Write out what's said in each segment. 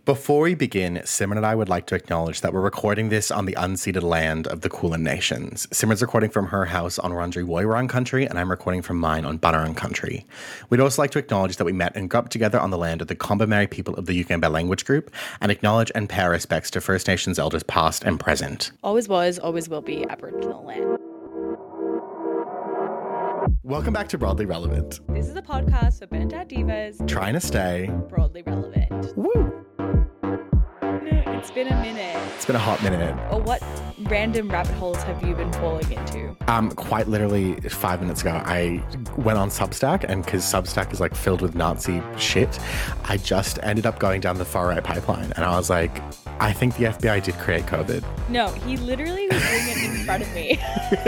Before we begin, Simran and I would like to acknowledge that we're recording this on the unceded land of the Kulin Nations. Simran's recording from her house on Wurundjeri Woiwurrung country, and I'm recording from mine on Bunurong country. We'd also like to acknowledge that we met and grew up together on the land of the Kombumerri people of the Yugambeh language group, and acknowledge and pay our respects to First Nations elders past and present. Always was, always will be Aboriginal land. Welcome back to Broadly Relevant. This is a podcast for burnt out divas, Trying to stay broadly relevant. Woo! It's been a minute. It's been a hot minute. Or what random rabbit holes have you been falling into? Quite literally 5 minutes ago, I went on Substack, and because Substack is like filled with Nazi shit, I just ended up going down the far right pipeline, and I was like, I think the FBI did create COVID. No, he literally was doing it in front of me.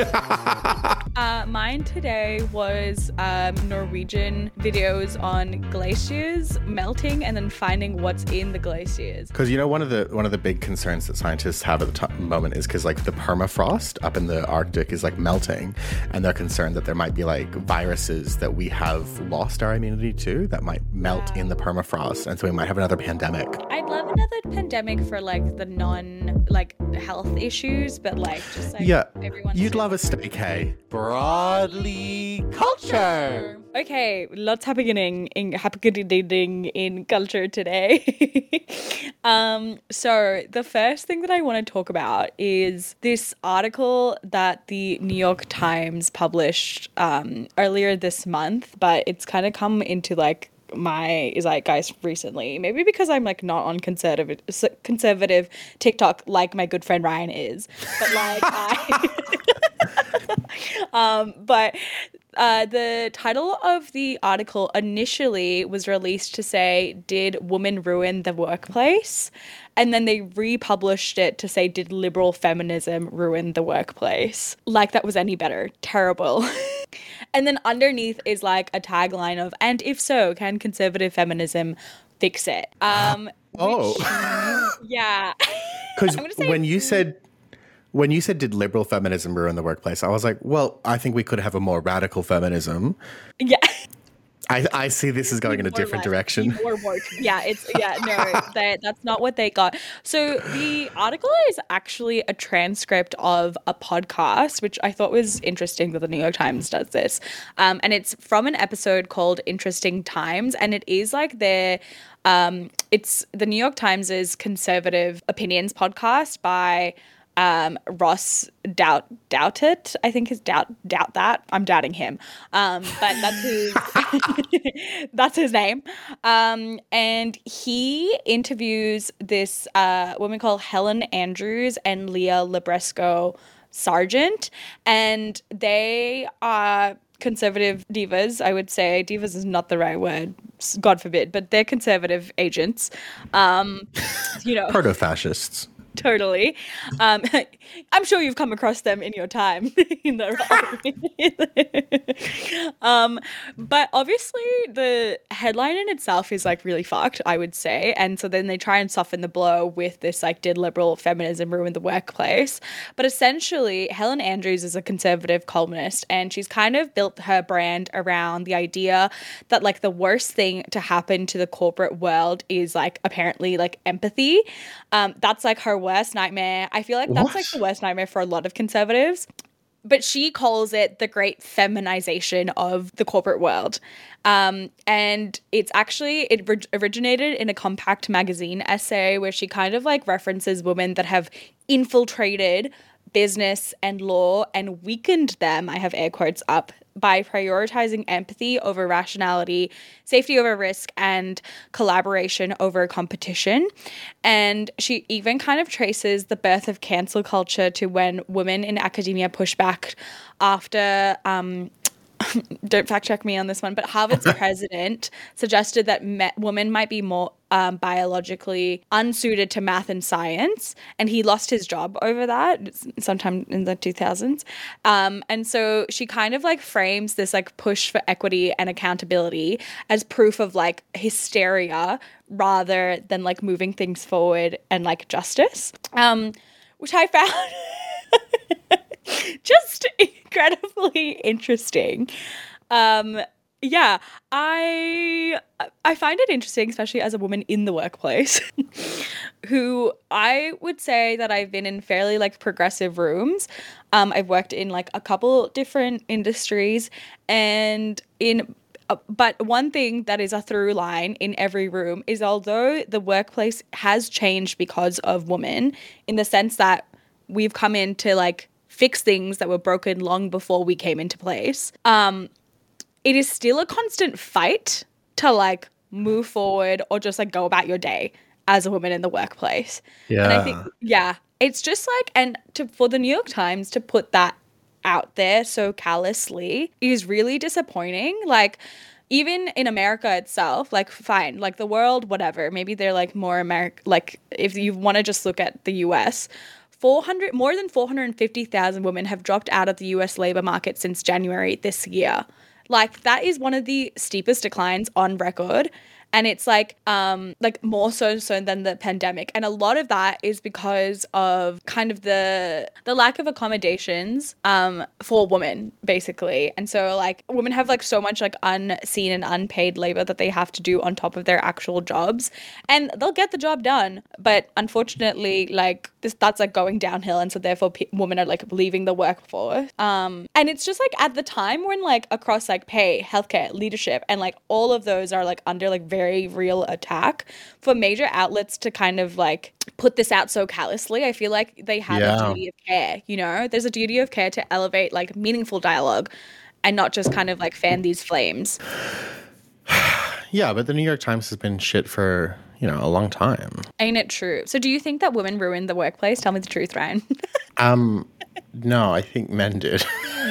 Mine today was Norwegian videos on glaciers melting and then finding what's in the glaciers. Because one of the big concerns that scientists have at the moment is because like the permafrost up in the Arctic is like melting, and they're concerned that there might be like viruses that we have lost our immunity to that might melt in the permafrost, and so we might have another pandemic. I'd love another pandemic for like the health issues, but like just like everyone. You'd love a staycay. Broadly culture. Okay, lots happening in culture today. So the first thing that I want to talk about is this article that the New York Times published earlier this month, but it's kind of come into like my zeitgeist recently, maybe because I'm like not on conservative TikTok like my good friend Ryan is, but like the title of the article initially was released to say, did women ruin the workplace? And then they republished it to say, did liberal feminism ruin the workplace? Like that was any better. Terrible. And then underneath is like a tagline of, and if so, can conservative feminism fix it? Yeah. Because when you said, did liberal feminism ruin the workplace? I was like, well, I think we could have a more radical feminism. Yeah. I see this is going in a different direction. That's not what they got. So the article is actually a transcript of a podcast, which I thought was interesting that the New York Times does this. And it's from an episode called Interesting Times. And it is like it's the New York Times' conservative opinions podcast by Ross Douthat, I think is doubt that. I'm doubting him. But that's his name. And he interviews this woman called Helen Andrews and Leah Libresco Sargent, and they are conservative divas. I would say divas is not the right word, God forbid, but they're conservative agents. Proto-fascists. Totally. I'm sure you've come across them in your time. But obviously the headline in itself is like really fucked, I would say. And so then they try and soften the blow with this like, did liberal feminism ruin the workplace? But essentially Helen Andrews is a conservative columnist, and she's kind of built her brand around the idea that like the worst thing to happen to the corporate world is like apparently like empathy. That's like her worst nightmare. I feel like that's like the worst nightmare for a lot of conservatives. But she calls it the great feminization of the corporate world. And it's actually, it originated in a Compact magazine essay where she kind of like references women that have infiltrated business and law and weakened them, I have air quotes up, by prioritizing empathy over rationality, safety over risk, and collaboration over competition. And she even kind of traces the birth of cancel culture to when women in academia push back after don't fact check me on this one, but Harvard's president suggested that women might be more biologically unsuited to math and science, and he lost his job over that sometime in the 2000s. And so she kind of like frames this like push for equity and accountability as proof of like hysteria rather than like moving things forward and like justice, which I found just incredibly interesting. Yeah, I find it interesting, especially as a woman in the workplace, who I would say that I've been in fairly like progressive rooms. I've worked in like a couple different industries, and in but one thing that is a through line in every room is although the workplace has changed because of women, in the sense that we've come in to like fix things that were broken long before we came into place. It is still a constant fight to like move forward or just like go about your day as a woman in the workplace. And I think, Yeah. yeah, it's just like, and to for the New York Times to put that out there so callously is really disappointing. Like, even in America itself, like, fine, like the world, whatever, maybe they're like more American, like, if you want to just look at the US, more than 450,000 women have dropped out of the US labor market since January this year. Like that is one of the steepest declines on record. And it's like more so than the pandemic. And a lot of that is because of kind of the lack of accommodations for women, basically. And so like women have like so much like unseen and unpaid labor that they have to do on top of their actual jobs. And they'll get the job done. But unfortunately, like that's like going downhill. And so therefore women are like leaving the workforce. And it's just like at the time when like across like pay, healthcare, leadership, and like all of those are like under like very real attack, for major outlets to kind of like put this out so callously, I feel like they have a Yeah. duty of care, you know? There's a duty of care to elevate like meaningful dialogue and not just kind of like fan these flames. Yeah, but the New York Times has been shit for, a long time. Ain't it true? So do you think that women ruin the workplace? Tell me the truth, Ryan. No, I think men did.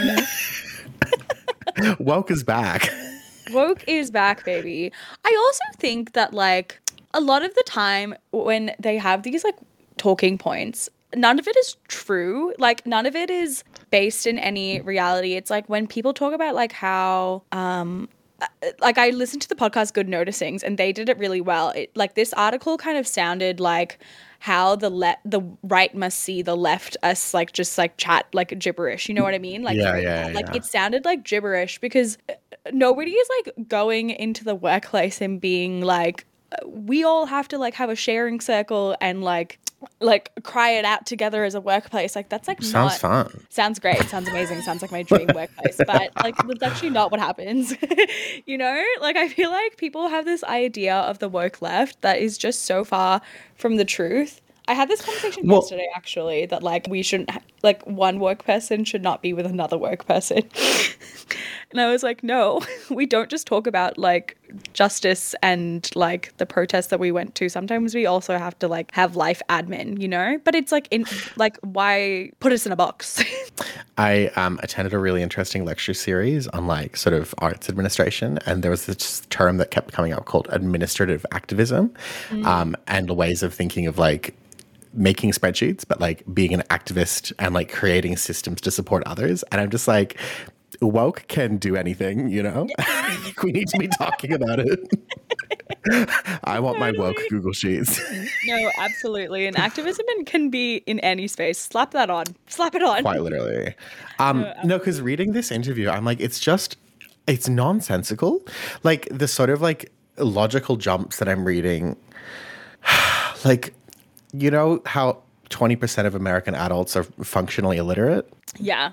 Woke is back. Woke is back, baby. I also think that like a lot of the time when they have these like talking points, none of it is true. Like none of it is based in any reality. It's like when people talk about like how like I listened to the podcast Good Noticings and they did it really well. Like this article kind of sounded like how the right must see the left as like just like chat like gibberish. You know what I mean? Like Yeah, hearing yeah, that. Like yeah. it sounded like gibberish because nobody is like going into the workplace and being like we all have to like have a sharing circle and like cry it out together as a workplace. Like that's like Sounds not fun. sounds great, sounds amazing, sounds like my dream workplace, but like that's actually not what happens. You know, like I feel like people have this idea of the woke left that is just so far from the truth. I had this conversation Well, yesterday actually that like we shouldn't like one work person should not be with another work person. And I was like, no, we don't just talk about like justice and like the protests that we went to. Sometimes we also have to like have life admin, you know? But it's like in like why put us in a box? I attended a really interesting lecture series on like sort of arts administration, and there was this term that kept coming up called administrative activism, and the ways of thinking of like making spreadsheets, but like being an activist and like creating systems to support others. And I'm just like, woke can do anything, you know? Like, we need to be talking about it. I want my woke Totally. Google Sheets. No, absolutely. And activism can be in any space. Slap that on. Slap it on. Quite literally. No, No, because reading this interview, I'm like, it's nonsensical. Like the sort of like logical jumps that I'm reading, like, you know how 20% of American adults are functionally illiterate? yeah.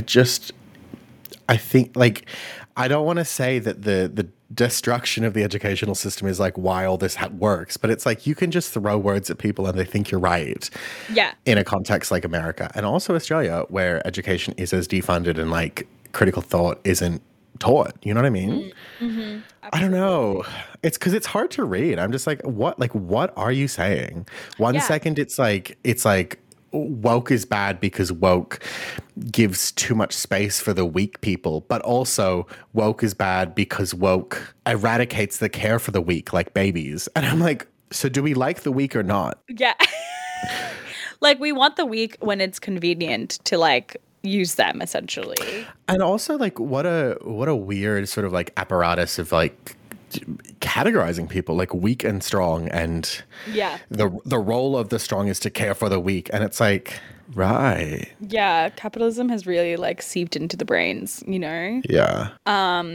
I think like I don't want to say that the destruction of the educational system is like why all this works, but it's like you can just throw words at people and they think you're right Yeah. in a context like America and also Australia, where education is as defunded and like critical thought isn't taught. You know what I mean? I don't know. It's because it's hard to read. I'm just like, what are you saying? One Yeah. second it's like woke is bad because woke gives too much space for the weak people, but also woke is bad because woke eradicates the care for the weak, like babies. And I'm like, so do we like the weak or not? Yeah. Like we want the weak when it's convenient to like use them essentially. And also like what a weird sort of like apparatus of like categorizing people like weak and strong, and Yeah. the role of the strong is to care for the weak, and it's like right. Yeah. Capitalism has really like seeped into the brains, you know? Yeah.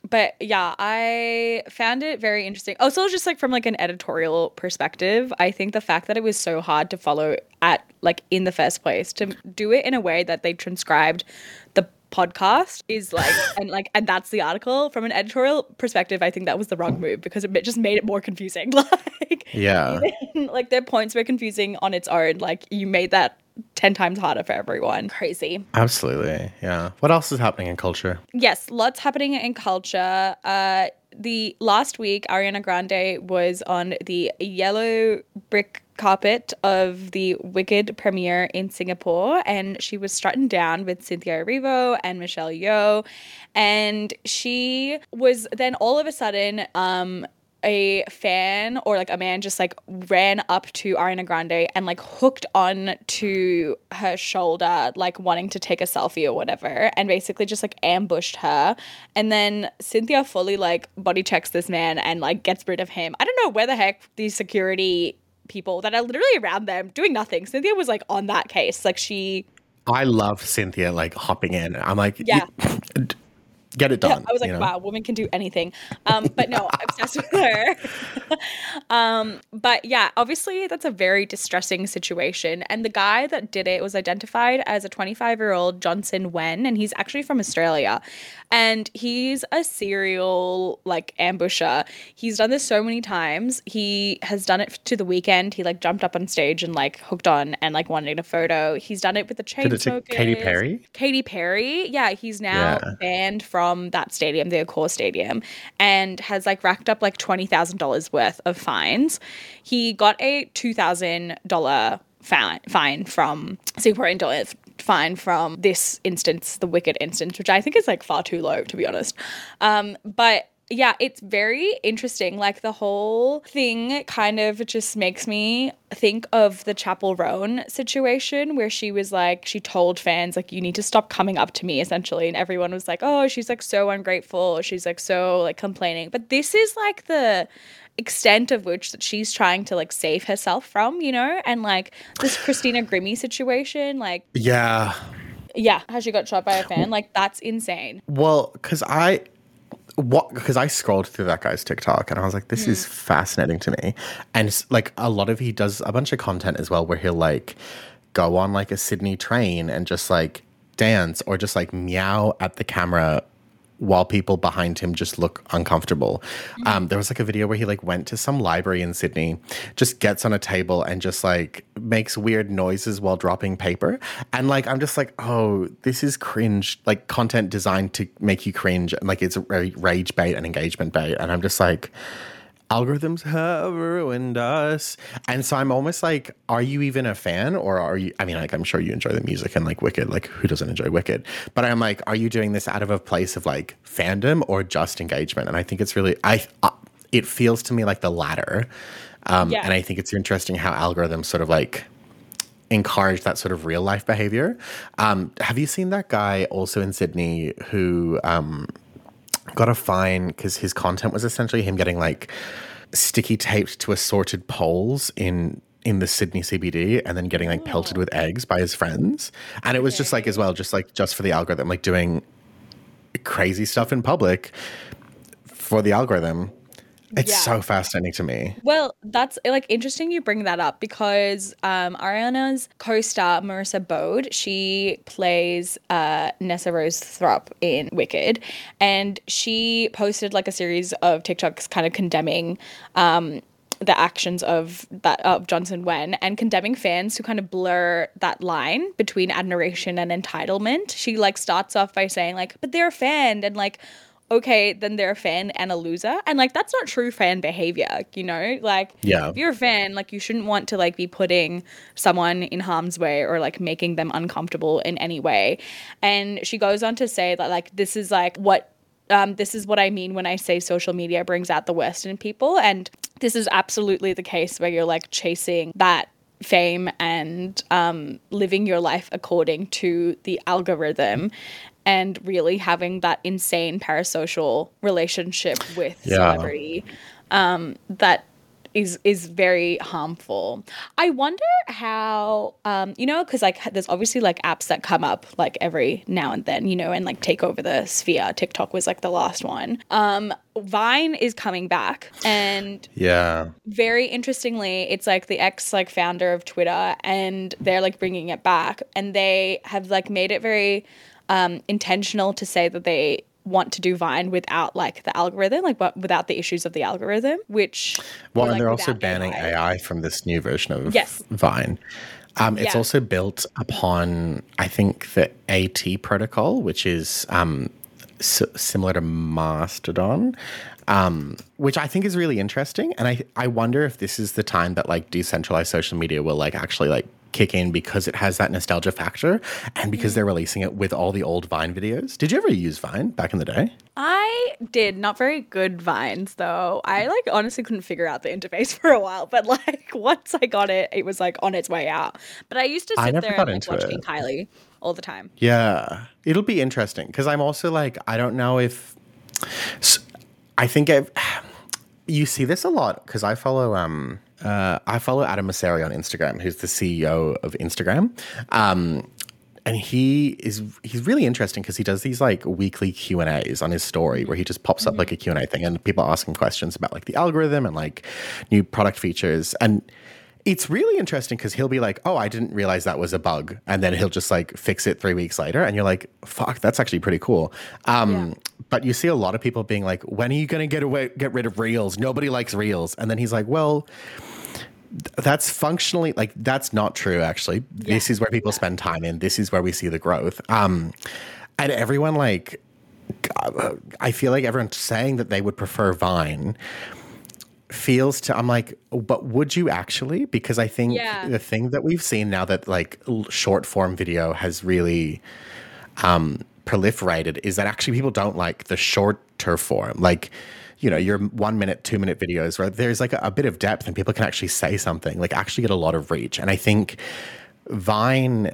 But yeah, I found it very interesting. Also, just like from like an editorial perspective, I think the fact that it was so hard to follow at like in the first place, to do it in a way that they transcribed the podcast is and that's the article. From an editorial perspective, I think that was the wrong move because it just made it more confusing. Like, Yeah. even, like their points were confusing on its own. Like you made that 10 times harder for everyone. Crazy. Absolutely. Yeah. What else is happening in culture? Yes, lots happening in culture. The last week, Ariana Grande was on the yellow brick carpet of the Wicked premiere in Singapore, and she was strutting down with Cynthia Erivo and Michelle Yeoh, and she was then all of a sudden a fan or like a man just like ran up to Ariana Grande and like hooked on to her shoulder, like wanting to take a selfie or whatever, and basically just like ambushed her. And then Cynthia fully like body checks this man and like gets rid of him. I don't know where the heck these security people that are literally around them doing nothing. Cynthia was like on that case. Like I love Cynthia like hopping in. I'm like, yeah. Get it done. I was like, wow, woman can do anything. But no, I'm obsessed with her. But yeah, obviously that's a very distressing situation. And the guy that did it was identified as a 25-year-old Johnson Wen, and he's actually from Australia. And he's a serial like ambusher. He's done this so many times. He has done it to The Weeknd. He like jumped up on stage and like hooked on and like wanted a photo. He's done it with the Chainsmokers. Katy Perry? Katy Perry. Yeah, he's now banned from that stadium, the Accor Stadium, and has like racked up like $20,000 worth of fines. He got a $2,000 fine from Singaporean dollars fine from this instance, the Wicked instance, which I think is like far too low, to be honest. But yeah, it's very interesting. Like the whole thing kind of just makes me think of the Chapel Roan situation where she was like, she told fans like, you need to stop coming up to me essentially. And everyone was like, oh, she's like so ungrateful. She's like so like complaining. But this is like the extent of which that she's trying to like save herself from, you know? And like this Christina Grimmie situation, like yeah, how she got shot by a fan, like that's insane. Well, because I scrolled through that guy's TikTok and I was like, this is fascinating to me. And it's like he does a bunch of content as well where he'll like go on like a Sydney train and just like dance or just like meow at the camera while people behind him just look uncomfortable. There was like a video where he like went to some library in Sydney, just gets on a table and just like makes weird noises while dropping paper. And like, I'm just like, oh, this is cringe, like content designed to make you cringe. And like, it's rage bait and engagement bait. And I'm just like, algorithms have ruined us. And so I'm almost like, are you even a fan or are you, I mean, like, I'm sure you enjoy the music and like Wicked, like who doesn't enjoy Wicked? But I'm like, are you doing this out of a place of like fandom or just engagement? And I think it's really, it feels to me like the latter. And I think it's interesting how algorithms sort of like encourage that sort of real life behavior. Have you seen that guy also in Sydney who, got a fine because his content was essentially him getting like sticky taped to assorted poles in the Sydney CBD and then getting like pelted with eggs by his friends. And it was just like as well, just for the algorithm, like doing crazy stuff in public for the algorithm. It's so fascinating to me. Well, that's like interesting you bring that up because Ariana's co-star Marissa Bode, she plays Nessa Rose Throp in Wicked, and she posted like a series of TikToks kind of condemning the actions of Johnson Wen and condemning fans who kind of blur that line between admiration and entitlement. She like starts off by saying like, but they're a fan, and like, okay, then they're a fan and a loser. And like, that's not true fan behavior, you know? Like, if you're a fan, like you shouldn't want to like be putting someone in harm's way or like making them uncomfortable in any way. And she goes on to say that like, this is what I mean when I say social media brings out the worst in people. And this is absolutely the case where you're like chasing that fame and living your life according to the algorithm and really having that insane parasocial relationship with celebrity that is very harmful. I wonder how, because like there's obviously like apps that come up like every now and then, and like take over the sphere. TikTok was like the last one. Vine is coming back, and Yeah. very interestingly, it's like the ex like founder of Twitter, and they're like bringing it back, and they have like made it very intentional to say that they want to do Vine without like the algorithm, like but without the issues of the algorithm, which Well, or, and like, they're also without banning AI from this new version of Yes. Vine. It's Yeah. also built upon, I think, the AT protocol, which is similar to Mastodon, which I think is really interesting. And I wonder if this is the time that like decentralized social media will like actually like kick in, because it has that nostalgia factor and because they're releasing it with all the old Vine videos. Did you ever use Vine back in the day? I did not very good Vines though. I like honestly couldn't figure out the interface for a while, but like once I got it, it was like on its way out. But I used to I sit never there got and like into watch it. King Kylie all the time. Yeah, it'll be interesting because I'm also like, I don't know if I think you see this a lot because I follow Adam Mosseri on Instagram, who's the CEO of Instagram. And he's really interesting because he does these like weekly Q&As on his story where he just pops up like a Q&A thing and people ask him questions about like the algorithm and like new product features. And it's really interesting because he'll be like, oh, I didn't realize that was a bug. And then he'll just like fix it 3 weeks later. And you're like, fuck, that's actually pretty cool. But you see a lot of people being like, when are you going to get rid of Reels? Nobody likes Reels. And then he's like, well, that's functionally like, that's not true, actually. This is where people spend time in. This is where we see the growth. And everyone like, I feel like everyone's saying that they would prefer Vine feels to, I'm like, but would you actually? Because I think the thing that we've seen now that like short form video has really proliferated is that actually people don't like the shorter form. Like, your 1 minute, 2 minute videos where there's like a bit of depth and people can actually say something, like actually get a lot of reach. And I think Vine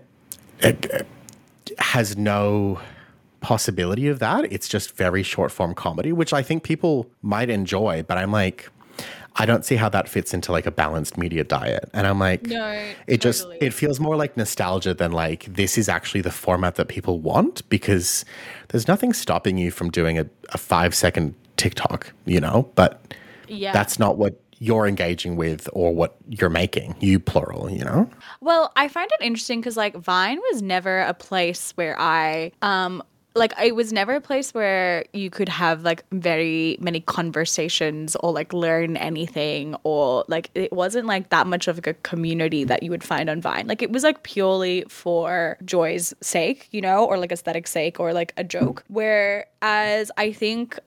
has no possibility of that. It's just very short form comedy, which I think people might enjoy, but I'm like, I don't see how that fits into like a balanced media diet. And I'm like, No, it feels more like nostalgia than like this is actually the format that people want, because there's nothing stopping you from doing a 5-second TikTok, but that's not what you're engaging with or what you're making, you plural, Well, I find it interesting because like Vine was never a place where I like it was never a place where you could have like very many conversations or like learn anything, or like it wasn't like that much of like a community that you would find on Vine. Like it was like purely for joy's sake, or like aesthetic sake, or like a joke. Whereas I think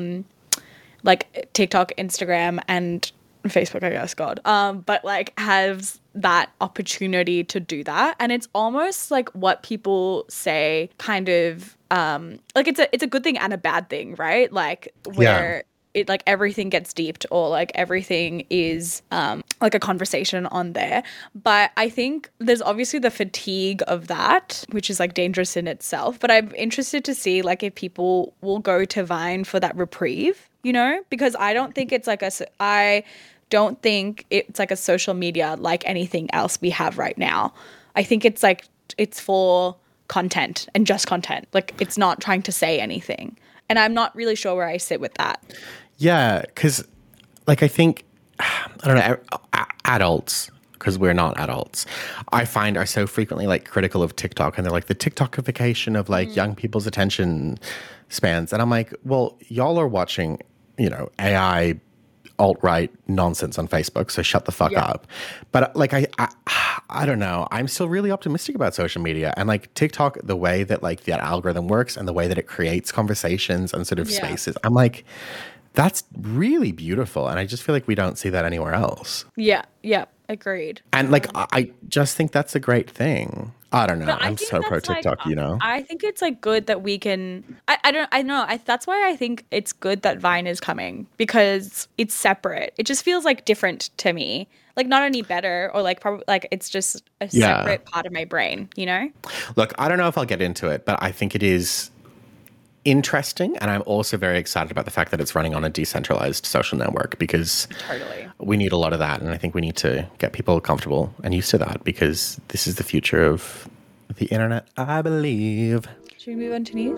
like TikTok, Instagram, and Facebook, I guess, God, but like has that opportunity to do that, and it's almost like what people say kind of like it's a good thing and a bad thing, right? Like where it like everything gets deeped, or like everything is like a conversation on there. But I think there's obviously the fatigue of that, which is like dangerous in itself. But I'm interested to see like if people will go to Vine for that reprieve, because I don't think it's like I don't think it's like a social media like anything else we have right now. I think it's like it's for content and just content. Like it's not trying to say anything. And I'm not really sure where I sit with that. Yeah, because like I think, I don't know, adults, because we're not adults, I find are so frequently like critical of TikTok, and they're like the TikTokification of like young people's attention spans. And I'm like, well, y'all are watching, AI alt-right nonsense on Facebook, so shut the fuck up. But like I don't know, I'm still really optimistic about social media, and like TikTok, the way that like that algorithm works and the way that it creates conversations and sort of spaces, I'm like, that's really beautiful, and I just feel like we don't see that anywhere else. Yeah, agreed. And like I just think that's a great thing. I don't know. I'm so pro TikTok, I think it's like good that we can. I know. That's why I think it's good that Vine is coming, because it's separate. It just feels like different to me. Like not any better, or like probably like it's just a separate part of my brain. Look, I don't know if I'll get into it, but I think it is interesting. And I'm also very excited about the fact that it's running on a decentralized social network because Totally. we need a lot of that. And I think we need to get people comfortable and used to that because this is the future of the internet, I believe. Should we move on to news?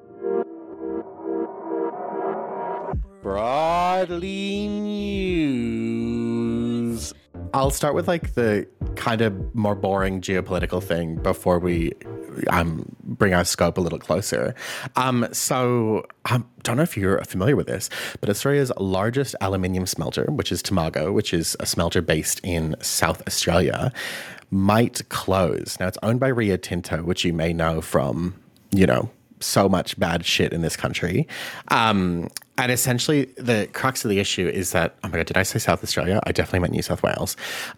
Broadly news. I'll start with like the kind of more boring geopolitical thing before we bring our scope a little closer. So I don't know if you're familiar with this, but Australia's largest aluminium smelter, which is Tomago, which is a smelter based in South Australia, might close. Now it's owned by Rio Tinto, which you may know from, so much bad shit in this country. And essentially, the crux of the issue is that, oh my God, did I say South Australia? I definitely meant New South Wales.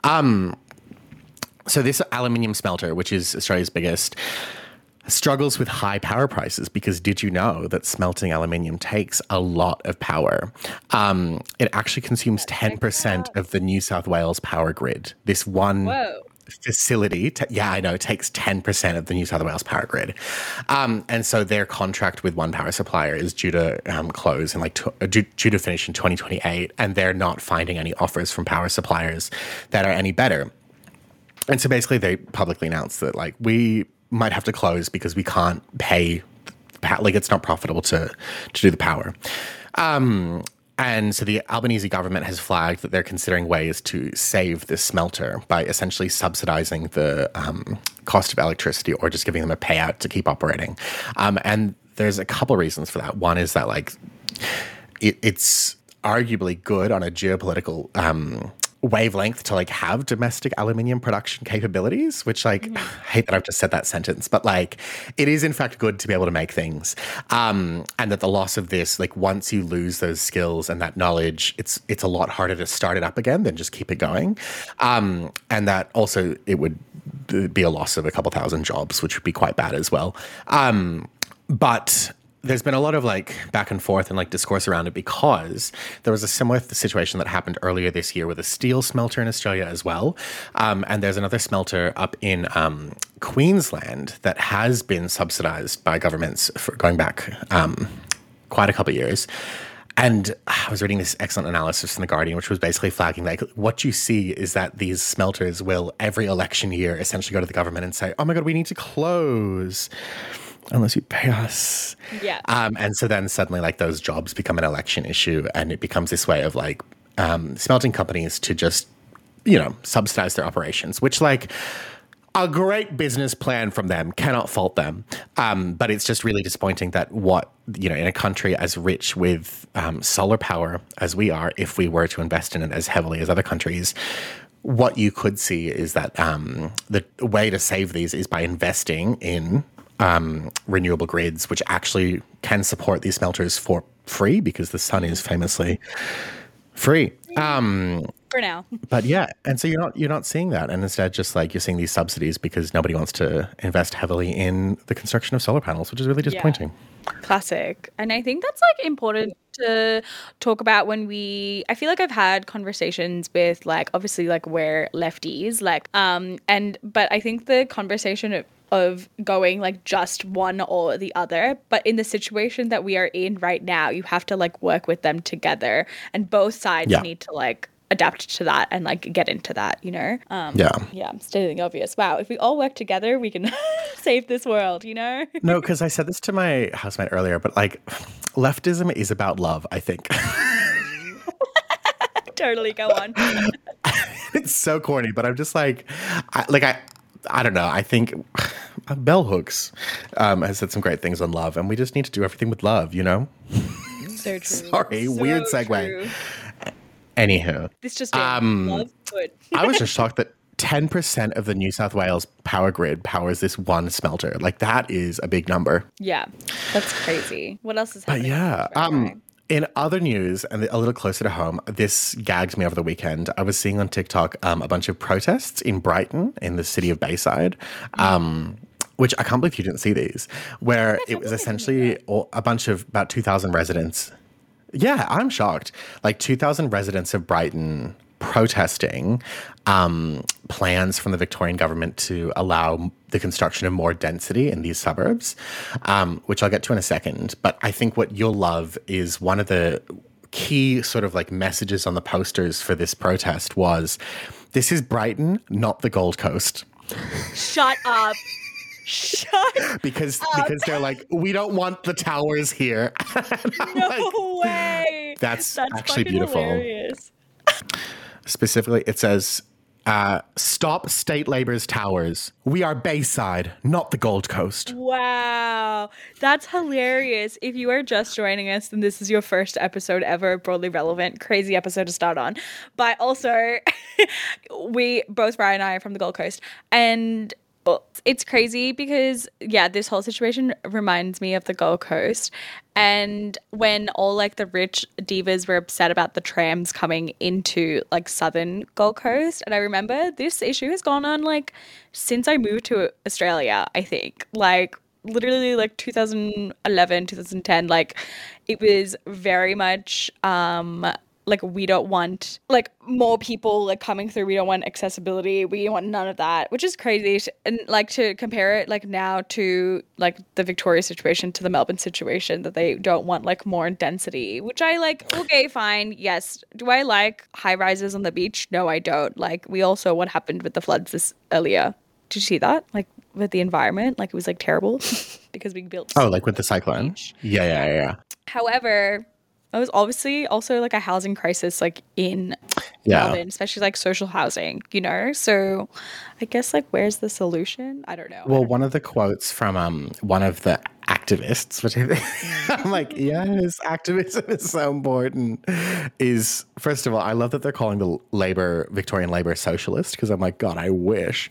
So this aluminium smelter, which is Australia's biggest, struggles with high power prices because did you know that smelting aluminium takes a lot of power? It actually consumes 10% of the New South Wales power grid. This one facility, takes 10% of the New South Wales power grid. And so their contract with one power supplier is due to close and due to finish in 2028. And they're not finding any offers from power suppliers that are any better. And so basically they publicly announced that we might have to close because we can't pay, it's not profitable to do the power. And so the Albanese government has flagged that they're considering ways to save this smelter by essentially subsidizing the cost of electricity or just giving them a payout to keep operating. And there's a couple of reasons for that. One is that it's arguably good on a geopolitical wavelength to have domestic aluminium production capabilities, which I hate that I've just said that sentence, but it is in fact good to be able to make things. And that the loss of this, once you lose those skills and that knowledge, it's a lot harder to start it up again than just keep it going. And that also it would be a loss of a couple thousand jobs, which would be quite bad as well. But there's been a lot of back and forth and discourse around it because there was a similar situation that happened earlier this year with a steel smelter in Australia as well. And there's another smelter up in Queensland that has been subsidized by governments for going back quite a couple of years. And I was reading this excellent analysis in The Guardian, which was basically flagging what you see is that these smelters will every election year essentially go to the government and say, oh my God, we need to close unless you pay us. Yeah. And so then suddenly those jobs become an election issue and it becomes this way of smelting companies to just, subsidize their operations, which a great business plan from them, cannot fault them. But it's just really disappointing that in a country as rich with solar power as we are, if we were to invest in it as heavily as other countries, what you could see is that the way to save these is by investing in renewable grids, which actually can support these smelters for free because the sun is famously free. For now. But yeah, and so you're not seeing that, and instead just you're seeing these subsidies because nobody wants to invest heavily in the construction of solar panels, which is really disappointing. Yeah. Classic. And I think that's important to talk about when I feel I've had conversations with obviously we're lefties, but I think the conversation of going just one or the other, but in the situation that we are in right now, you have to work with them together, and both sides need to adapt to that and get into that, stating the obvious. Wow, if we all work together, we can save this world, No, because I said this to my housemate earlier, but leftism is about love, I think. Totally, go on. It's so corny, but I'm just I don't know. I think Bell Hooks has said some great things on love, and we just need to do everything with love, So true. Sorry, so weird segue. True. Anywho. This just love good. I was just shocked that 10% of the New South Wales power grid powers this one smelter. That is a big number. Yeah, that's crazy. What else is happening? But yeah, in other news, and a little closer to home, this gagged me over the weekend. I was seeing on TikTok a bunch of protests in Brighton, in the city of Bayside, which I can't believe you didn't see these, where it was essentially a bunch of about 2,000 residents. Yeah, I'm shocked. 2,000 residents of Brighton protesting plans from the Victorian government to allow the construction of more density in these suburbs, which I'll get to in a second. But I think what you'll love is one of the key sort of like messages on the posters for this protest was, this is Brighton, not the Gold Coast. Shut up. Shut because up. They're like, we don't want the towers here. No like, way. That's actually fucking beautiful. Hilarious. Specifically, it says, stop state labor's towers. We are Bayside, not the Gold Coast. Wow. That's hilarious. If you are just joining us, then this is your first episode ever, Broadly Relevant. Crazy episode to start on. But also, both Brian and I are from the Gold Coast. And it's crazy because, yeah, this whole situation reminds me of the Gold Coast. And when all like the rich divas were upset about the trams coming into like southern Gold Coast. And I remember this issue has gone on like since I moved to Australia, I think. Like literally like 2011, 2010, like it was very much like we don't want like more people like coming through. We don't want accessibility. We want none of that, which is crazy. And like to compare it like now to like the Victoria situation to the Melbourne situation, that they don't want like more density, which I like, okay, fine. Yes. Do I like high rises on the beach? No, I don't. Like we also, what happened with the floods this earlier. Did you see that? Like with the environment, like it was like terrible because we built. Oh, like with the cyclone? Yeah. However, it was obviously also like a housing crisis like in Melbourne, especially like social housing, you know? So I guess like where's the solution? I don't know. Well, one of the quotes from one of the activists, which I'm like, yes, activism is so important, is, first of all, I love that they're calling the Victorian Labour socialist, because I'm like, God, I wish.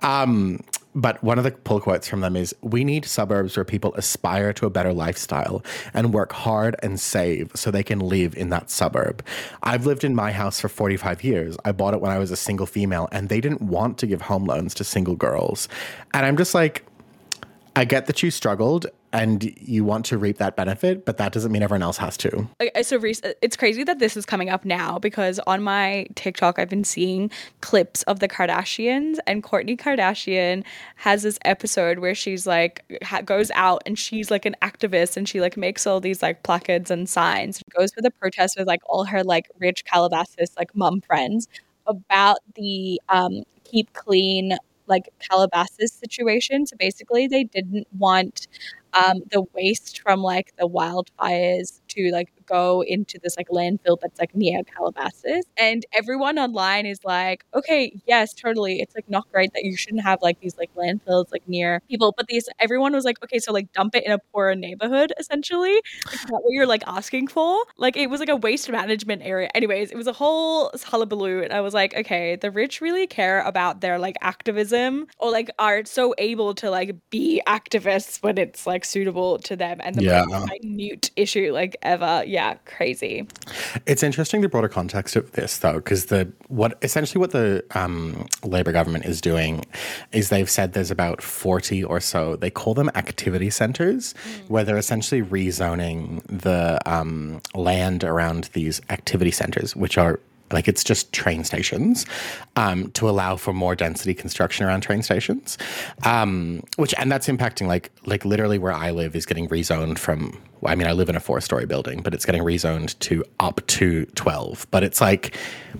But one of the pull quotes from them is, we need suburbs where people aspire to a better lifestyle and work hard and save so they can live in that suburb. I've lived in my house for 45 years. I bought it when I was a single female, and they didn't want to give home loans to single girls. And I'm just like, I get that you struggled and you want to reap that benefit, but that doesn't mean everyone else has to. So it's crazy that this is coming up now, because on my TikTok, I've been seeing clips of the Kardashians, and Kourtney Kardashian has this episode where she's like, goes out and she's like an activist, and she like makes all these like placards and signs, goes for the protest with like all her like rich Calabasas like mum friends about the keep clean like Calabasas situation. So basically they didn't want the waste from like the wildfires to like go into this like landfill that's like near Calabasas. And everyone online is like, okay, yes, totally. It's like not great that you shouldn't have like these like landfills like near people. But everyone was like, okay, so like dump it in a poorer neighborhood essentially. Like, is that what you're like asking for? Like it was like a waste management area. Anyways, it was a whole hullabaloo. And I was like, okay, the rich really care about their like activism, or like are so able to like be activists when it's like suitable to them, and the most minute issue like ever. Yeah, crazy. It's interesting, the broader context of this though, because what the Labour government is doing is they've said there's about 40 or so, they call them activity centres, where they're essentially rezoning the land around these activity centres, which are like, it's just train stations, to allow for more density construction around train stations, and that's impacting like literally where I live is getting rezoned from, I mean, I live in a 4-story building, but it's getting rezoned to up to 12. But it's like,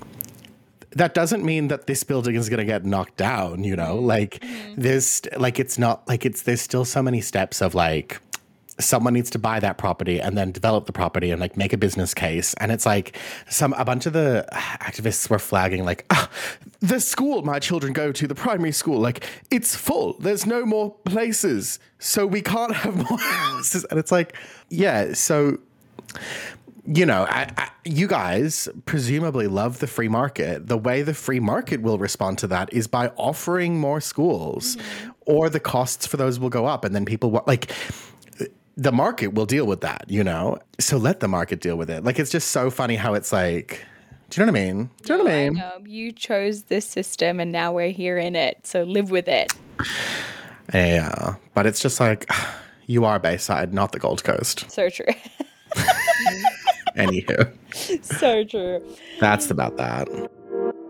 that doesn't mean that this building is going to get knocked down, you know, like there's like, it's not like there's still so many steps of like, someone needs to buy that property and then develop the property and like make a business case. And it's like a bunch of the activists were flagging like, the school my children go to, the primary school, like it's full. There's no more places. So we can't have more houses. And it's like, yeah. So, you know, you guys presumably love the free market. The way the free market will respond to that is by offering more schools, or the costs for those will go up. And then people like, the market will deal with that, you know? So let the market deal with it. Like, it's just so funny how it's like, do you know what I mean? Do you know what I mean? I know. You chose this system and now we're here in it. So live with it. Yeah. But it's just like, you are Bayside, not the Gold Coast. So true. Anywho. So true. That's about that.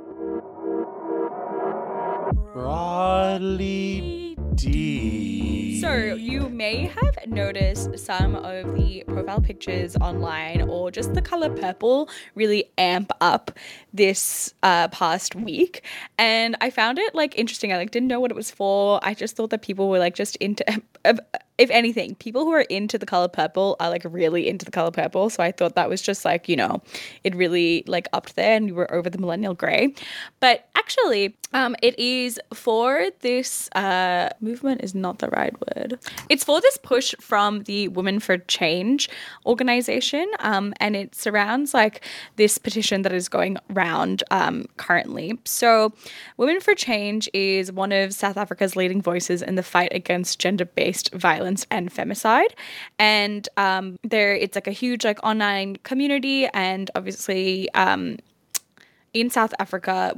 Broadly deep. So, you may have noticed some of the profile pictures online or just the color purple really amp up this past week. And I found it like interesting. I like didn't know what it was for. I just thought that people were like just into if anything, people who are into the color purple are like really into the color purple. So I thought that was just like, you know, it really like upped there and we were over the millennial gray. But actually, it is for this movement is not the right word. It's for this push from the Women for Change organization. And it surrounds like this petition that is going around currently. So Women for Change is one of South Africa's leading voices in the fight against gender-based violence and femicide. And it's like a huge like online community, and obviously in South Africa,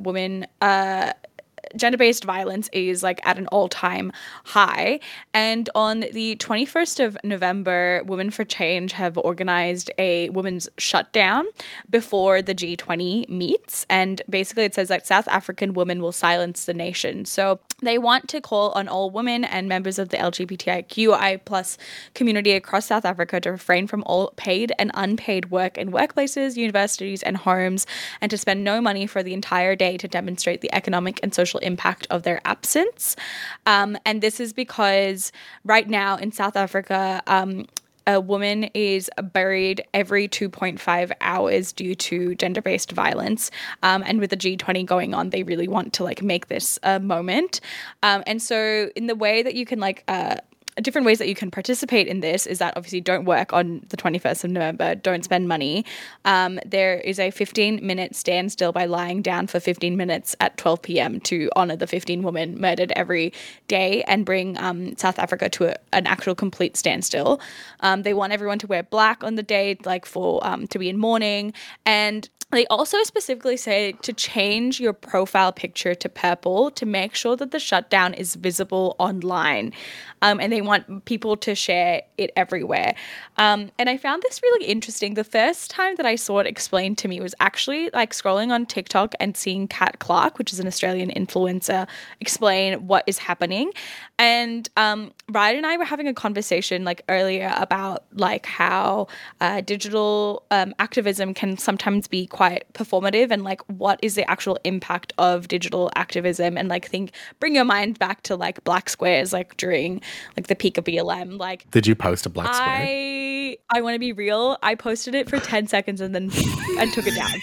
gender-based violence is like at an all-time high. And on the 21st of November, Women for Change have organized a women's shutdown before the G20 meets. And basically it says that South African women will silence the nation. So they want to call on all women and members of the LGBTIQI plus community across South Africa to refrain from all paid and unpaid work in workplaces, universities, and homes, and to spend no money for the entire day to demonstrate the economic and social impact of their absence. And this is because right now in South Africa, a woman is buried every 2.5 hours due to gender-based violence. And with the G20 going on, they really want to like make this a moment. And so in the way that you can like different ways that you can participate in this is that obviously don't work on the 21st of November, don't spend money. There is a 15-minute standstill by lying down for 15 minutes at 12 p.m. to honor the 15 women murdered every day and bring South Africa to an actual complete standstill. They want everyone to wear black on the day, like for to be in mourning. And they also specifically say to change your profile picture to purple to make sure that the shutdown is visible online. And they want people to share it everywhere. And I found this really interesting. The first time that I saw it explained to me was actually like scrolling on TikTok and seeing Kat Clark, which is an Australian influencer, explain what is happening. And Ryan and I were having a conversation like earlier about like how digital activism can sometimes be quite performative, and like what is the actual impact of digital activism, and like bring your mind back to like black squares like during like the peak of BLM. Like, did you post a black square? I want to be real. I posted it for 10 seconds and then took it down.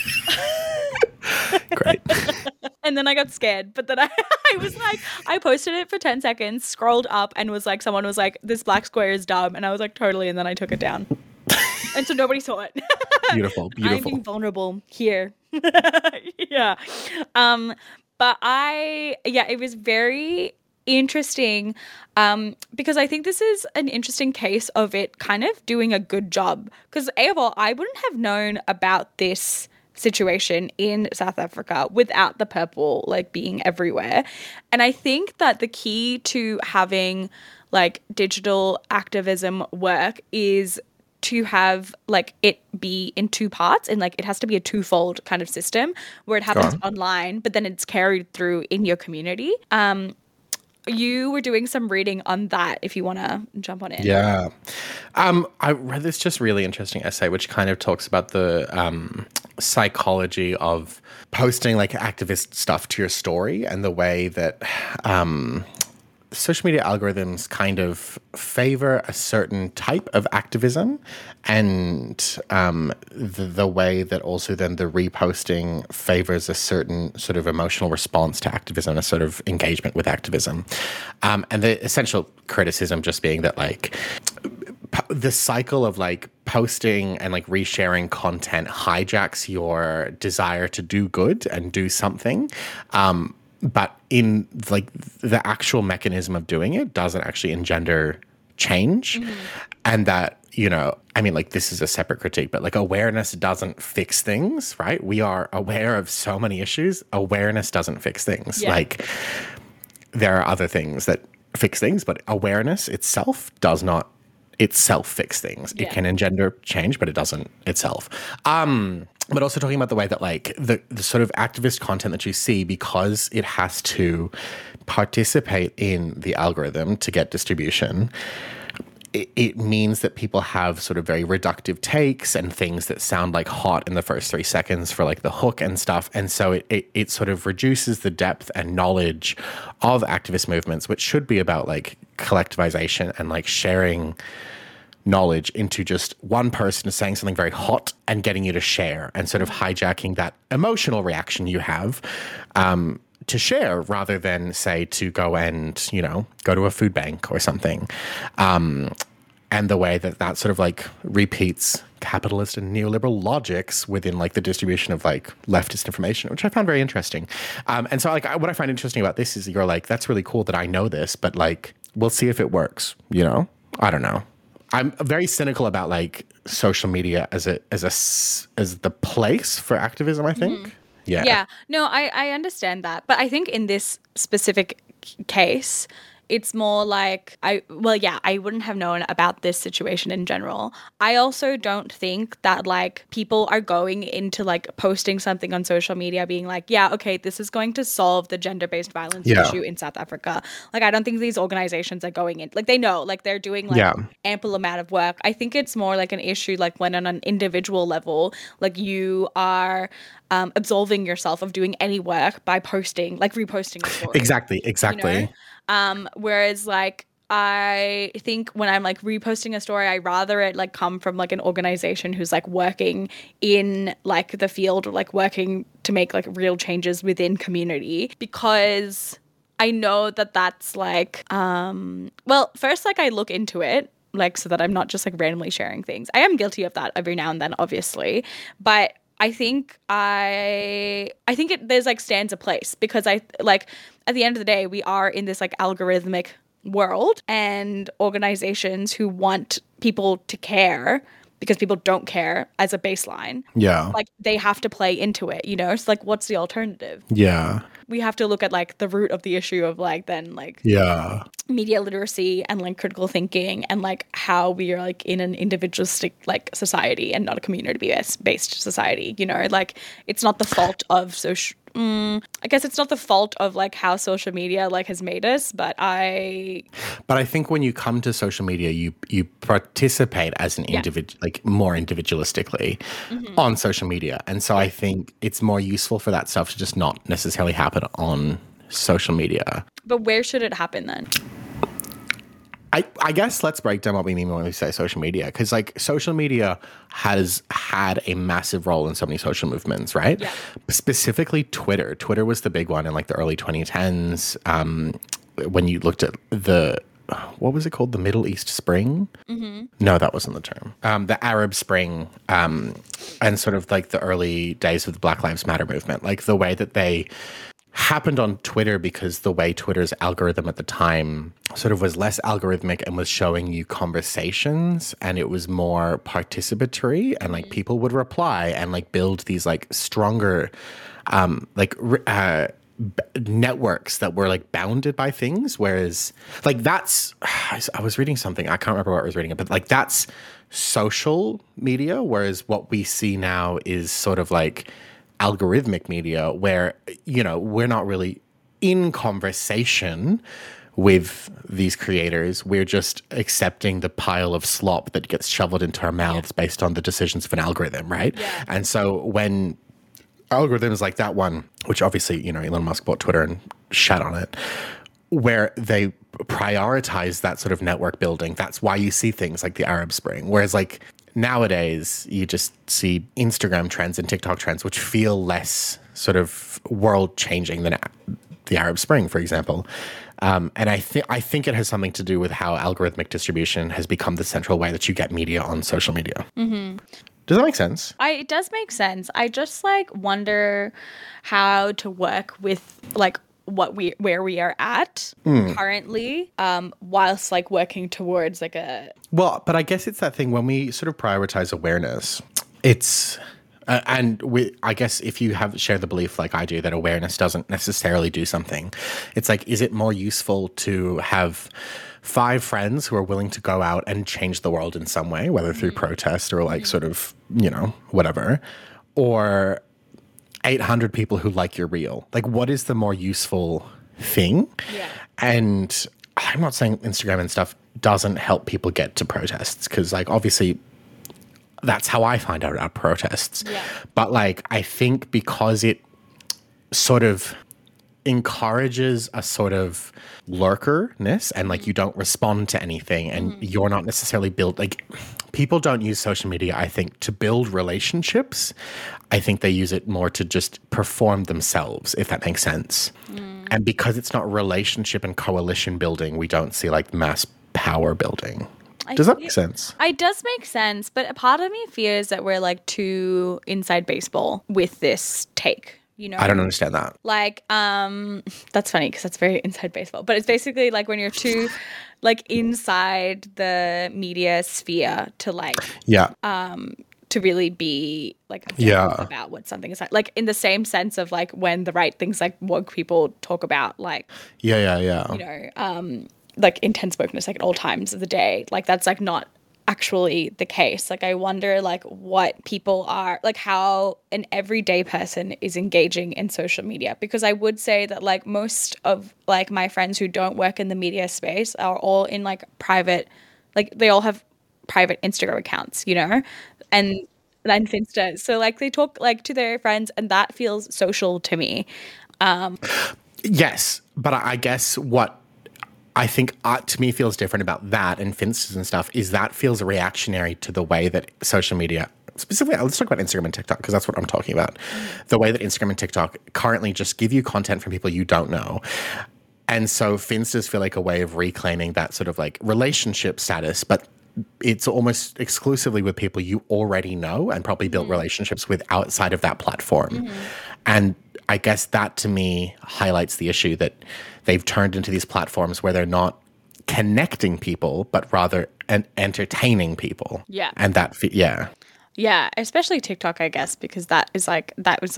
Great. And then I got scared, but then I was like, I posted it for 10 seconds, scrolled up, and was like, someone was like, this black square is dumb, and I was like, totally, and then I took it down. And so nobody saw it. Beautiful. I'm being vulnerable here. Yeah. But it was very interesting because I think this is an interesting case of it kind of doing a good job. Because A of all, I wouldn't have known about this situation in South Africa without the purple like being everywhere. And I think that the key to having like digital activism work is to have like it be in two parts, and like it has to be a twofold kind of system where it happens online, but then it's carried through in your community. You were doing some reading on that if you want to jump on in. Yeah. I read this just really interesting essay which kind of talks about the psychology of posting like activist stuff to your story, and the way that social media algorithms kind of favor a certain type of activism, and the way that also then the reposting favors a certain sort of emotional response to activism, a sort of engagement with activism. And the essential criticism just being that like the cycle of like posting and like resharing content hijacks your desire to do good and do something. But in like the actual mechanism of doing it doesn't actually engender change. Mm-hmm. And that, you know, I mean, like this is a separate critique, but like awareness doesn't fix things, right? We are aware of so many issues. Awareness doesn't fix things. Yeah. Like there are other things that fix things, but awareness itself does not itself fix things. Yeah. It can engender change, but it doesn't itself. but also talking about the way that like the sort of activist content that you see, because it has to participate in the algorithm to get distribution, it means that people have sort of very reductive takes and things that sound like hot in the first 3 seconds for like the hook and stuff. And so it sort of reduces the depth and knowledge of activist movements, which should be about like collectivization and like sharing knowledge into just one person saying something very hot and getting you to share, and sort of hijacking that emotional reaction you have to share, rather than say to go and, you know, go to a food bank or something. And the way that that sort of like repeats capitalist and neoliberal logics within like the distribution of like leftist information, which I found very interesting. And so like what I find interesting about this is you're like, that's really cool that I know this, but like, we'll see if it works, you know? I don't know. I'm very cynical about like social media as the place for activism, I think. Yeah. No, I understand that. But I think in this specific case, it's more like I wouldn't have known about this situation in general. I also don't think that like people are going into like posting something on social media being like, yeah, okay, this is going to solve the gender-based violence issue in South Africa. Like, I don't think these organizations are going in, like, they know, like, they're doing like ample amount of work. I think it's more like an issue like when on an individual level, like you are absolving yourself of doing any work by posting, like reposting a story. Exactly. You know? Whereas like I think when I'm like reposting a story, I rather it like come from like an organization who's like working in like the field, or like working to make like real changes within community, because I know that that's like well, first like I look into it, like, so that I'm not just like randomly sharing things. I am guilty of that every now and then, obviously, but I think there's like stands a place, because I like at the end of the day we are in this like algorithmic world, and organizations who want people to care because people don't care as a baseline. Yeah. Like they have to play into it, you know? It's like, what's the alternative? Yeah. We have to look at like the root of the issue of like then like media literacy and like critical thinking, and like how we are like in an individualistic like society and not a community based society, you know? Like it's not the fault of I guess it's not the fault of like how social media like has made us, but I think when you come to social media, you participate as an individual, like more individualistically on social media. And so I think it's more useful for that stuff to just not necessarily happen on social media. But where should it happen then? I guess let's break down what we mean when we say social media, because like social media has had a massive role in so many social movements, right? Yeah. Specifically Twitter. Twitter was the big one in like the early 2010s when you looked at what was it called? The Middle East Spring? Mm-hmm. No, that wasn't the term. The Arab Spring and sort of like the early days of the Black Lives Matter movement. Like the way that they happened on Twitter, because the way Twitter's algorithm at the time sort of was less algorithmic and was showing you conversations, and it was more participatory, and like people would reply and like build these like stronger networks that were like bounded by things. Whereas like that's, I was reading something, I can't remember what I was reading, but like that's social media, whereas what we see now is sort of like algorithmic media, where, you know, we're not really in conversation with these creators. We're just accepting the pile of slop that gets shoveled into our mouths based on the decisions of an algorithm, right? Yeah. And so when algorithms like that one, which obviously, you know, Elon Musk bought Twitter and shat on it, where they prioritize that sort of network building, that's why you see things like the Arab Spring. Whereas like nowadays, you just see Instagram trends and TikTok trends, which feel less sort of world-changing than the Arab Spring, for example. And I think it has something to do with how algorithmic distribution has become the central way that you get media on social media. Mm-hmm. Does that make sense? It does make sense. I just like wonder how to work with like where we are at currently, whilst like working towards like well, but I guess it's that thing when we sort of prioritize awareness, it's I guess if you share the belief like I do that awareness doesn't necessarily do something, it's like, is it more useful to have 5 friends who are willing to go out and change the world in some way, whether through protest or like sort of, you know, whatever, or 800 people who like your reel. Like, what is the more useful thing? Yeah. And I'm not saying Instagram and stuff doesn't help people get to protests, because, like, obviously that's how I find out about protests. Yeah. But, like, I think because it sort of encourages a sort of lurkerness and, like, you don't respond to anything and you're not necessarily built, like, people don't use social media, I think, to build relationships. I think they use it more to just perform themselves, if that makes sense. And because it's not relationship and coalition building, we don't see, like, mass power building. Does that make sense? It does make sense, but a part of me fears that we're, like, too inside baseball with this take. You know, I don't understand that. Like, that's funny because that's very inside baseball. But it's basically like when you're too, like, inside the media sphere to, like, Yeah. to really be, like, about what something is like in the same sense of, like, when the right things, like, woke people talk about, like, Yeah. you know, like, intense wokeness, like, at all times of the day. Like, that's, like, not actually the case. Like, I wonder, like, what people are, like, how an everyday person is engaging in social media, because I would say that, like, most of, like, my friends who don't work in the media space are all in, like, private, like, they all have private Instagram accounts, you know, and Finsta. So, like, they talk, like, to their friends, and that feels social to me. Yes, but I guess what I think to me feels different about that and Finstas and stuff is that feels reactionary to the way that social media, specifically, let's talk about Instagram and TikTok, because that's what I'm talking about. The way that Instagram and TikTok currently just give you content from people you don't know. And so Finstas feel like a way of reclaiming that sort of, like, relationship status, but it's almost exclusively with people you already know and probably built relationships with outside of that platform. And I guess that, to me, highlights the issue that they've turned into these platforms where they're not connecting people, but rather entertaining people. Yeah. And that, Yeah, especially TikTok, I guess, because that was like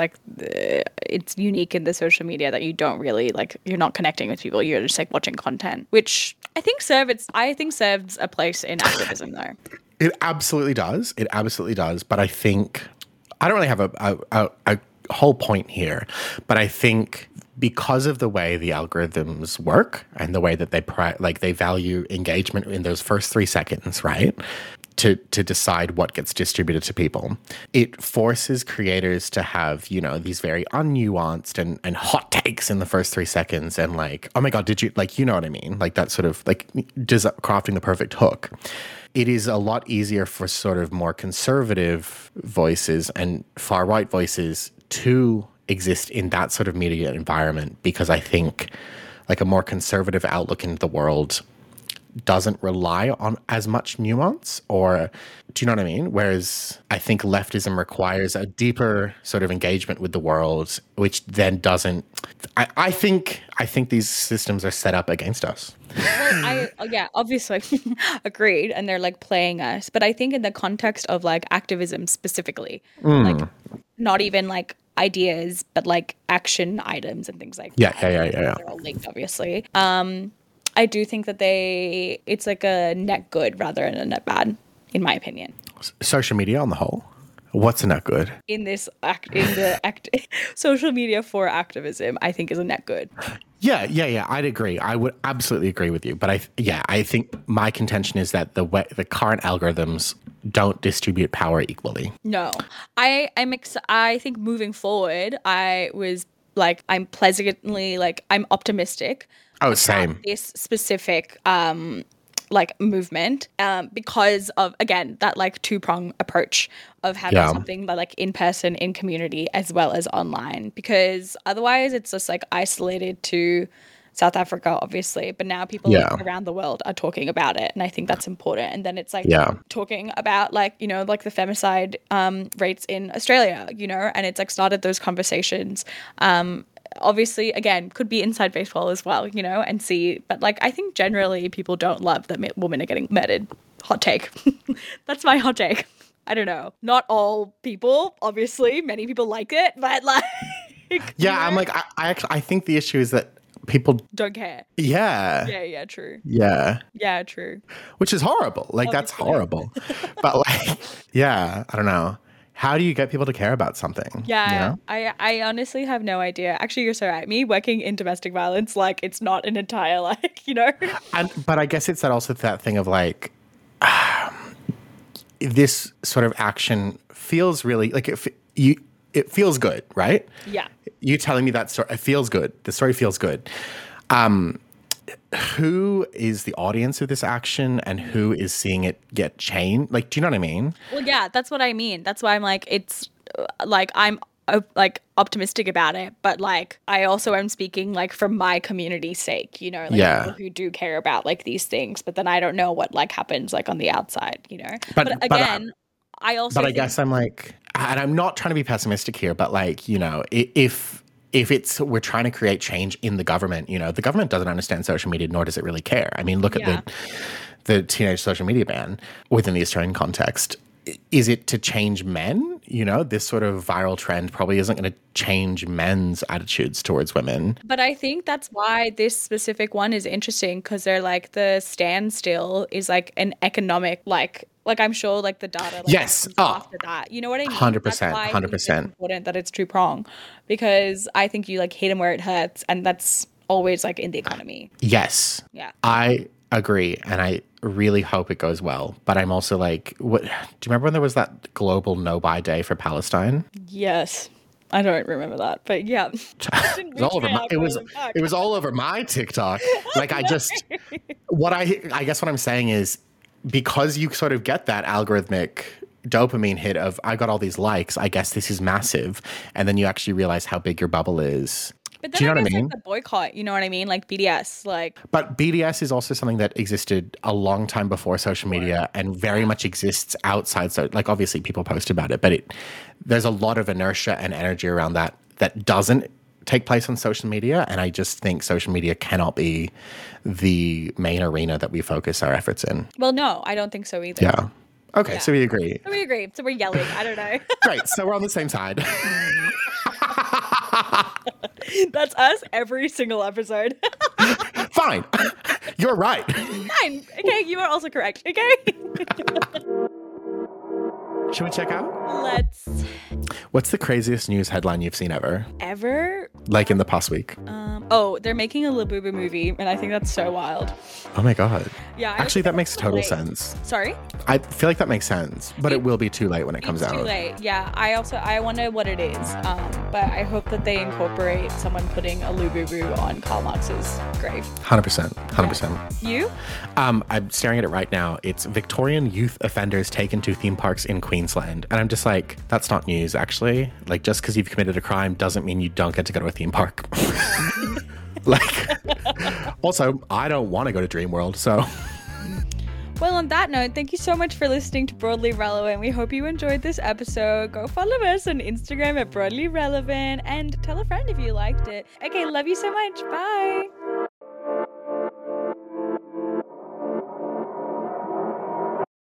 it's unique in the social media that you don't really, like, you're not connecting with people, you're just, like, watching content, which I think serves a place in activism, though. It absolutely does. It absolutely does. But I think I don't really have a whole point here, but I think because of the way the algorithms work and the way that they value engagement in those first 3 seconds, right? To decide what gets distributed to people, it forces creators to have, you know, these very unnuanced and hot takes in the first 3 seconds, and, like, oh my God, did you, like, you know what I mean? Like, that sort of, like, crafting the perfect hook. It is a lot easier for sort of more conservative voices and far right voices to exist in that sort of media environment, because I think, like, a more conservative outlook into the world doesn't rely on as much nuance, or do you know what I mean? Whereas I think leftism requires a deeper sort of engagement with the world, which then doesn't. I think these systems are set up against us. Well, yeah, obviously agreed, and they're, like, playing us. But I think in the context of, like, activism specifically, like, not even, like, ideas, but, like, action items and things like that. Yeah. They're all linked, obviously. I do think that it's like a net good rather than a net bad, in my opinion. Social media on the whole, what's a net good? In social media for activism, I think is a net good. Yeah. I'd agree. I would absolutely agree with you. But I think my contention is that the current algorithms don't distribute power equally. No, I think moving forward, I'm pleasantly, like, I'm optimistic. Oh, same. This specific like, movement, because of, again, that, like, two-prong approach of having something that, like, in person, in community, as well as online, because otherwise it's just, like, isolated to South Africa, obviously, but now people like, around the world are talking about it, and I think that's important. And then it's, like, talking about, like, you know, like, the femicide rates in Australia, you know, and it's, like, started those conversations. Obviously, again, could be inside baseball as well, you know, and see. But, like, I think generally people don't love that women are getting murdered. Hot take. That's my hot take. I don't know. Not all people, obviously. Many people like it, but, like... Yeah, I'm like, I think the issue is that people... don't care. Yeah. Yeah, true. Yeah. Yeah, true. Which is horrible. Like, obviously. That's horrible. But, like, yeah, I don't know. how do you get people to care about something? Yeah, You know? I honestly have no idea. Actually, you're so right. Me working in domestic violence, like it's not an entire But I guess it's that thing of like, this sort of action feels really like it feels good, right? Yeah. You telling me that story, it feels good. The story feels good. Who is the audience of this action and who is seeing it get changed? Like, do you know what I mean? Well, yeah, that's what I mean. That's why I'm like, it's like I'm like optimistic about it, but like I also am speaking like for my community's sake, like people who do care about like these things. But then I don't know what like happens like on the outside, But again, I also. But I guess I'm like, and I'm not trying to be pessimistic here, but like if it's we're trying to create change in the government, the government doesn't understand social media, nor does it really care. I mean, look at the teenage social media ban within the Australian context. Is it to change men? This sort of viral trend probably isn't going to change men's attitudes towards women. But I think that's why this specific one is interesting, because they're like the standstill is like an economic like I'm sure like the data yes after that. You know what I mean? 100%. That's why 100%. It's important that it's two prong, because I think you like hit them where it hurts, and that's always like in the economy. Yes. Yeah. I agree, and I really hope it goes well. But I'm also like, what? Do you remember when there was that global no-buy day for Palestine? Yes. I don't remember that, but yeah. It was all over it was all over my TikTok. Like I guess what I'm saying is, because you sort of get that algorithmic dopamine hit of I got all these likes, I guess this is massive, and then you actually realize how big your bubble is. But then do you know I what I mean? Like the boycott, you know what I mean? Like BDS, like. But BDS is also something that existed a long time before social media and very much exists outside. So, like, obviously people post about it, but there's a lot of inertia and energy around that doesn't take place on social media. And I just think social media cannot be the main arena that we focus our efforts in. Well, no, I don't think so either. Yeah. Okay, so we agree. So we're yelling. I don't know. Great. So we're on the same side. That's us every single episode. Fine. You're right. Fine. Okay, you are also correct. Okay. Should we check out? Let's. What's the craziest news headline you've seen ever? Ever? Like in the past week? They're making a Labubu movie, and I think that's so wild. Oh my God. Yeah. Actually, that makes total sense. Sorry? I feel like that makes sense, but it will be too late when it comes out. It's too late. Yeah. I wonder what it is. But I hope that they incorporate someone putting a Labubu on Karl Marx's grave. 100%. 100%. You? I'm staring at it right now. It's Victorian youth offenders taken to theme parks in Queensland. And I'm just like, that's not news, actually. Like, just because you've committed a crime doesn't mean you don't get to go to a theme park. Like, also, I don't want to go to Dream World, so. Well, on that note, thank you so much for listening to Broadly Relevant. We hope you enjoyed this episode. Go follow us on Instagram at Broadly Relevant and tell a friend if you liked it. Okay, love you so much. Bye.